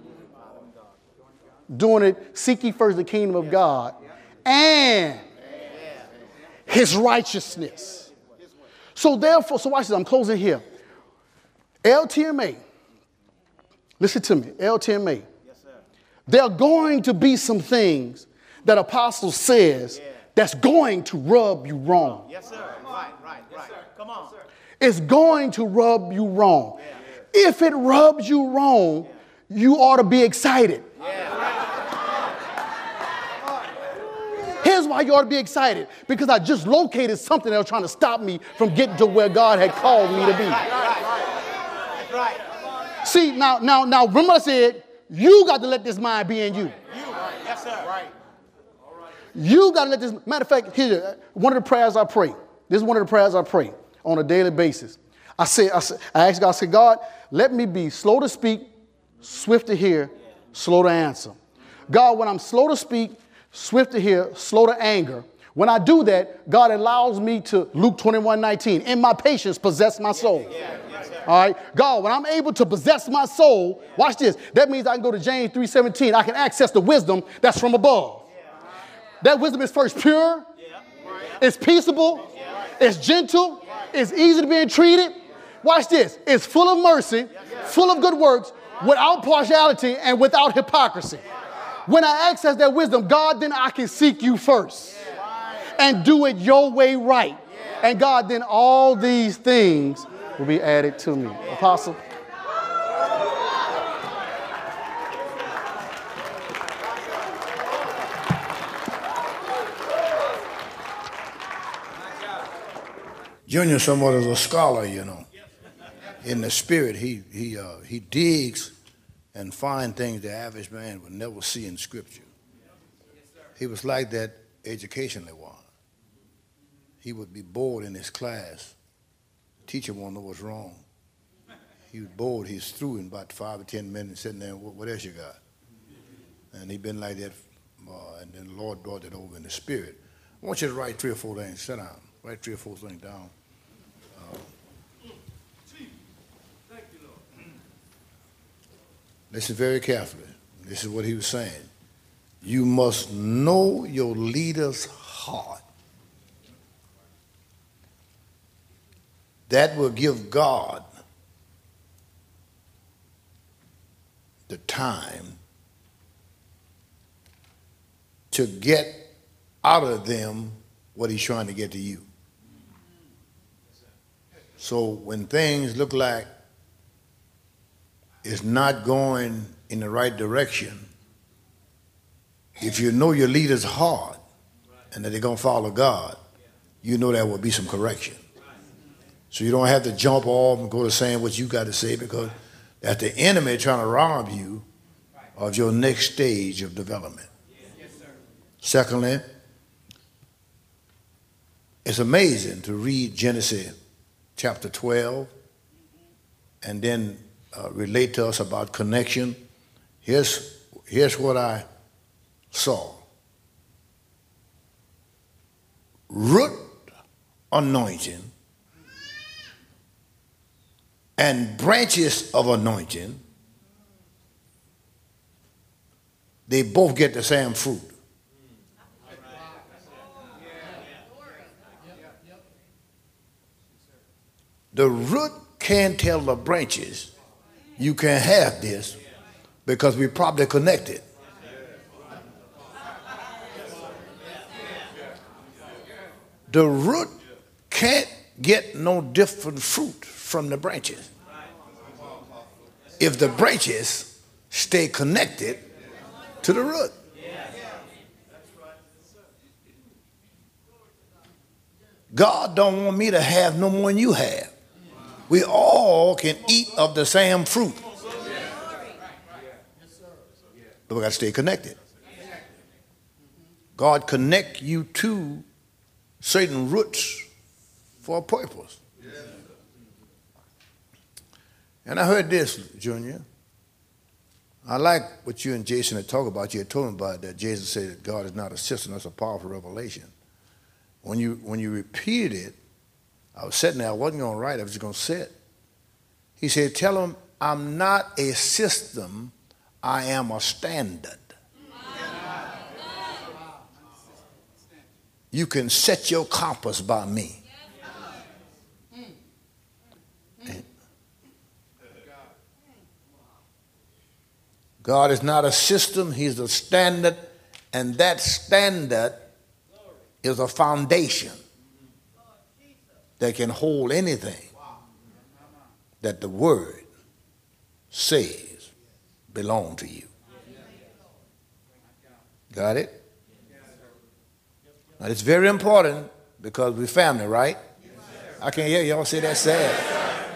Doing it, seek ye first the kingdom of God and his righteousness. So therefore, so watch this, I'm closing here. LTMA, listen to me, LTMA. There are going to be some things that Apostle says that's going to rub you wrong. Yes, sir. Right. Come on. It's going to rub you wrong. If it rubs you wrong, you ought to be excited. Here's why you ought to be excited. Because I just located something that was trying to stop me from getting to where God had called me to be. That's right. See, now, remember I said, you got to let this mind be in you. Yes, sir. Right. You got to let this, matter of fact, here, one of the prayers I pray. This is one of the prayers I pray on a daily basis. I asked God, I said, God, let me be slow to speak, swift to hear, slow to answer. God, when I'm slow to speak, swift to hear, slow to anger, when I do that, God allows me to, Luke 21:19, in my patience, possess my soul. All right. God, when I'm able to possess my soul, watch this. That means I can go to James 3:17. I can access the wisdom that's from above. That wisdom is first pure. It's peaceable. It's gentle. It's easy to be entreated. Watch this. It's full of mercy, full of good works, without partiality and without hypocrisy. When I access that wisdom, God, then I can seek you first and do it your way right. And God, then all these things will be added to me. Apostle. Junior somewhat is a scholar, you know. In the spirit, he digs and finds things the average man would never see in Scripture. He was like that educationally wise. He would be bored in his class. The teacher won't know what's wrong. He was bored. He's through in about 5 or 10 minutes, sitting there. What else you got? And he'd been like that, and then the Lord brought it over in the spirit. I want you to write 3 or 4 things. Sit down. Write 3 or 4 things down. Listen very carefully. This is what he was saying. You must know your leader's heart. That will give God the time to get out of them what he's trying to get to you. So when things look like it's not going in the right direction, if you know your leader's heart and that they're going to follow God, you know there will be some correction. So you don't have to jump off and go to saying what you got to say, because that's the enemy trying to rob you of your next stage of development. Secondly, it's amazing to read Genesis chapter 12 and then relate to us about connection. Here's what I saw. Root anointing and branches of anointing, they both get the same fruit. The root can't tell the branches, you can't have this, because we probably connected. The root can't get no different fruit from the branches if the branches stay connected to the root. God don't want me to have no more than you have. We all can eat of the same fruit, but we got to stay connected. God connect you to certain roots for a purpose. And I heard this, Junior. I like what you and Jason had talked about. You had told him about that. Jason said that God is not a system, that's a powerful revelation. When you repeated it, I was sitting there, I wasn't going to write, I was just going to sit. He said, tell him, I'm not a system, I am a standard. You can set your compass by me. God is not a system, he's a standard, and that standard is a foundation that can hold anything that the word says belong to you. Got it? Now it's very important because we're family, right? I can't hear y'all say that sad.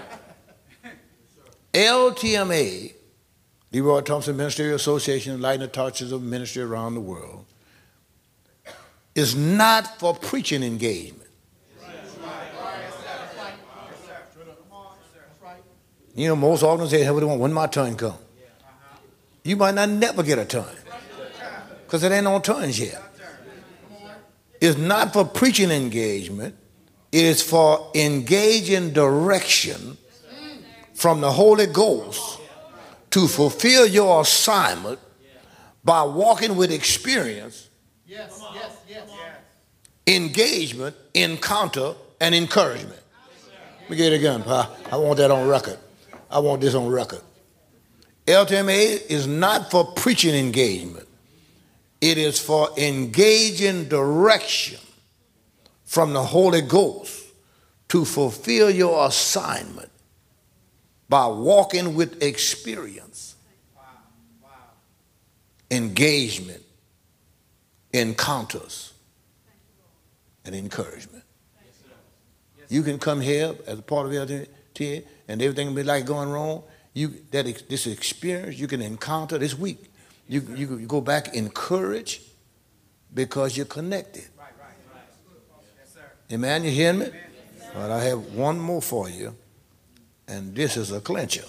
LTMA, Leroy Thompson Ministerial Association, lighting the torches of ministry around the world, is not for preaching engagement. You know, most organizations have what they want, when my turn come. You might not never get a turn because it ain't no turns yet. It's not for preaching engagement. It is for engaging direction from the Holy Ghost to fulfill your assignment by walking with experience, engagement, encounter, and encouragement. Let me get it again, Pa. I want that on record. I want this on record. LTMA is not for preaching engagement. It is for engaging direction from the Holy Ghost to fulfill your assignment by walking with experience, engagement, encounters, and encouragement. You can come here as a part of LT, and everything will be like going wrong. This experience you can encounter this week. You go back encouraged because you're connected. Yes, sir. Amen. You hear me? But I have one more for you, and this is a clincher.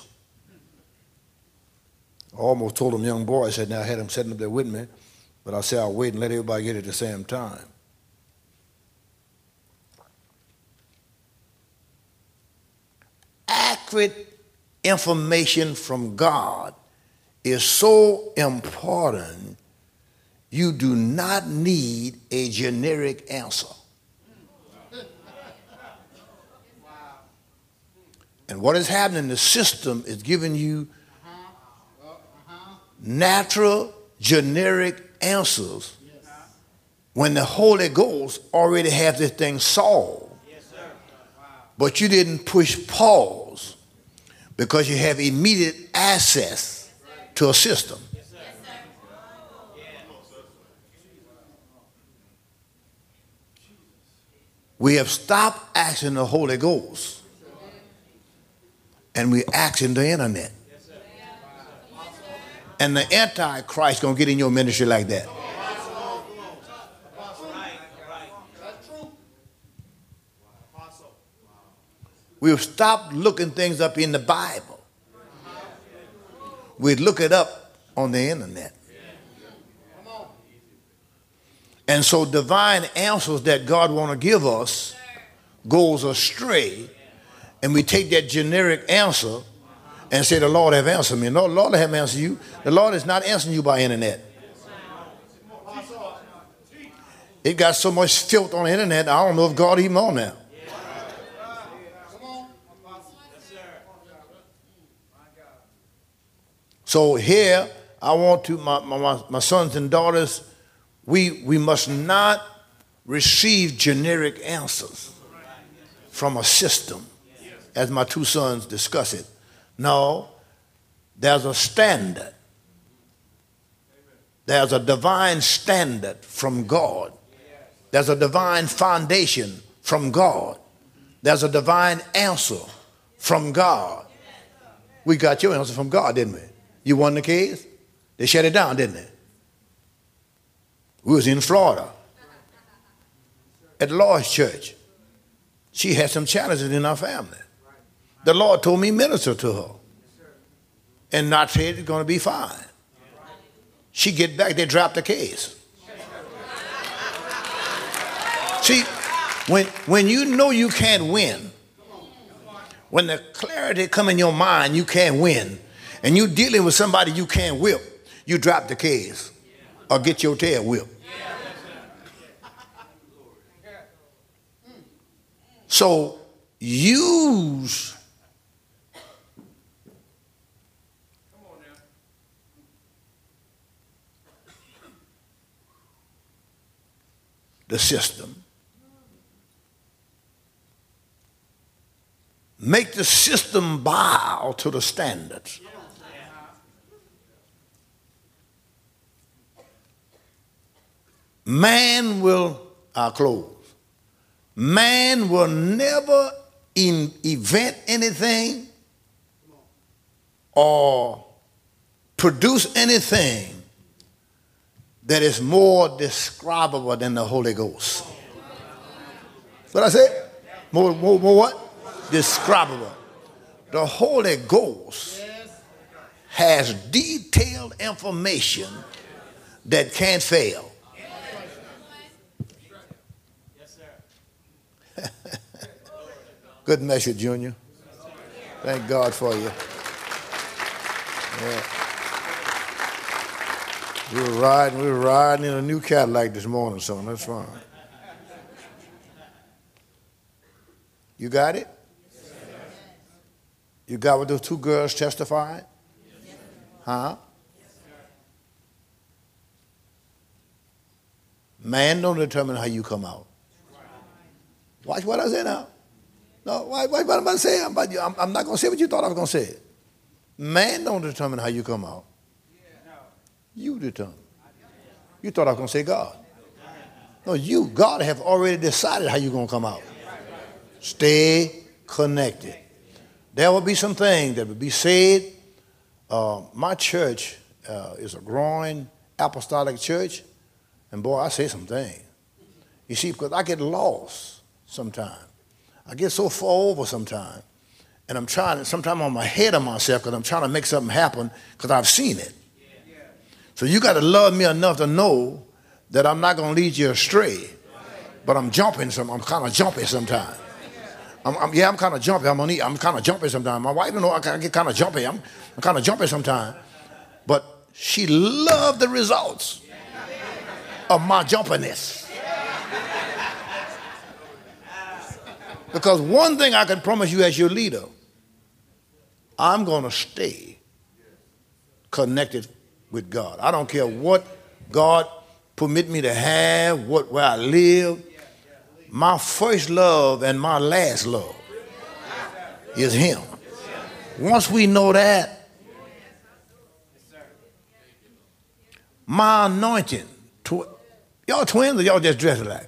I almost told them young boy, I said, now I had them sitting up there with me, but I said I'll wait and let everybody get it at the same time. Accurate information from God is so important, you do not need a generic answer. And what is happening, the system is giving you natural, generic answers when the Holy Ghost already has this thing solved. But you didn't push pause because you have immediate access to a system. We have stopped asking the Holy Ghost and we're asking the internet. And the Antichrist going to get in your ministry like that. We've stopped looking things up in the Bible. We look it up on the internet. And so divine answers that God want to give us goes astray, and we take that generic answer and say, the Lord have answered me. No, the Lord have answered you. The Lord is not answering you by internet. It got so much filth on the internet, I don't know if God even on there. So here, I want to, my sons and daughters, we must not receive generic answers from a system, as my two sons discuss it. No, there's a standard. There's a divine standard from God. There's a divine foundation from God. There's a divine answer from God. We got your answer from God, didn't we? You won the case? They shut it down, didn't they? We was in Florida at Lord's church. She had some challenges in her family. The Lord told me minister to her and not say it's going to be fine. She get back, they dropped the case. See, when you know you can't win, when the clarity come in your mind, you can't win, and you dealing with somebody you can't whip, you drop the case or get your tail whipped. So use the system. Make the system bow to the standards. Man will, I'll close. Man will never invent anything or produce anything that is more describable than the Holy Ghost. What I say? More what? Describable. The Holy Ghost has detailed information that can't fail. Good message, Junior. Thank God for you. Yeah. We were riding in a new Cadillac this morning, son. That's fine. You got it? You got what those two girls testified? Huh? Man don't determine how you come out. Watch what I say now. No, what am I about to say? I'm not going to say what you thought I was going to say. Man don't determine how you come out. You determine. You thought I was going to say God. No, God have already decided how you're going to come out. Stay connected. There will be some things that will be said. My church is a growing apostolic church, and boy, I say some things. You see, because I get lost sometimes. I get so far over sometimes, and I'm trying, sometimes I'm ahead of myself because I'm trying to make something happen because I've seen it. So you got to love me enough to know that I'm not going to lead you astray, but I'm jumping I'm kind of jumpy sometimes. I'm kind of jumpy. I'm kind of jumpy sometimes. My wife, I get kind of jumpy. I'm kind of jumpy sometimes. But she loved the results of my jumpiness. Because one thing I can promise you as your leader, I'm going to stay connected with God. I don't care what God permit me to have, where I live. My first love and my last love is him. Once we know that, my anointing, y'all twins or y'all just dressed alike?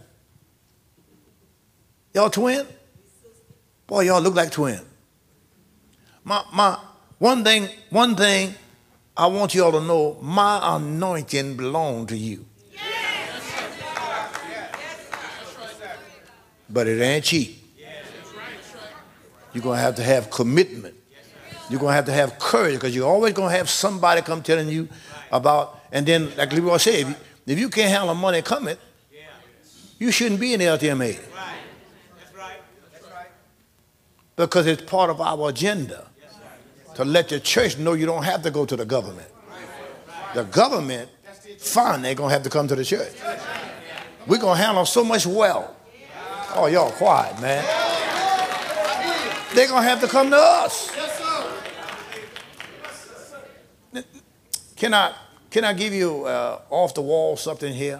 Y'all twins? Boy, y'all look like twins. My one thing I want y'all to know, my anointing belongs to you. But it ain't cheap. You're going to have commitment. You're going to have courage because you're always going to have somebody come telling you about, and then like Leroy said, if you can't handle money coming, you shouldn't be in the LTMA. Because it's part of our agenda to let the church know you don't have to go to the government. The government, fine, they're going to have to come to the church. We're going to handle so much wealth. Oh, y'all quiet, man. They're going to have to come to us. Can I give you off the wall something here?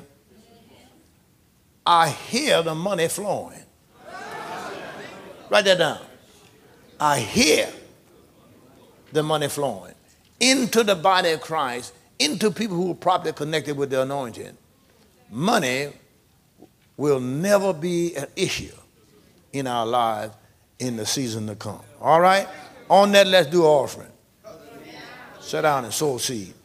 I hear the money flowing. Write that down. I hear the money flowing into the body of Christ, into people who are properly connected with the anointing. Money will never be an issue in our lives in the season to come. All right? On that, let's do offering. Sit down and sow a seed.